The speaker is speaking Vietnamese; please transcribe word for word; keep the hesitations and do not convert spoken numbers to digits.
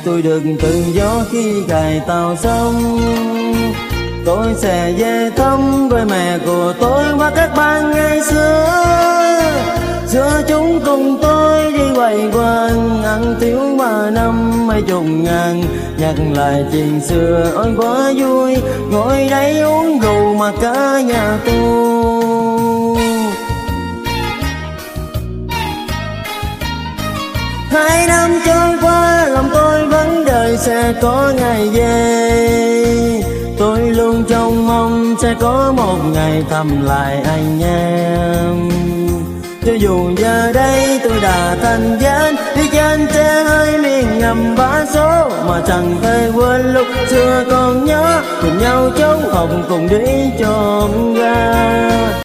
tôi được tự do khi cài tàu sông. Tôi sẽ về thăm với mẹ của tôi và các bạn ngày xưa. Xưa chúng cùng tôi đi quay quanh, ăn thiếu ba năm mấy chục ngàn. Nhắc lại chuyện xưa ôi quá vui, ngồi đây uống rượu mà cả nhà tôi. Hai năm trôi qua lòng tôi vẫn đợi sẽ có ngày về. Tôi luôn trông mong sẽ có một ngày thăm lại anh em. Cho dù giờ đây tôi đã thành danh, đi trên xe hơi miền ngầm bá số, mà chẳng thể quên lúc xưa còn nhớ cùng nhau trốn học cùng đi trộm ga.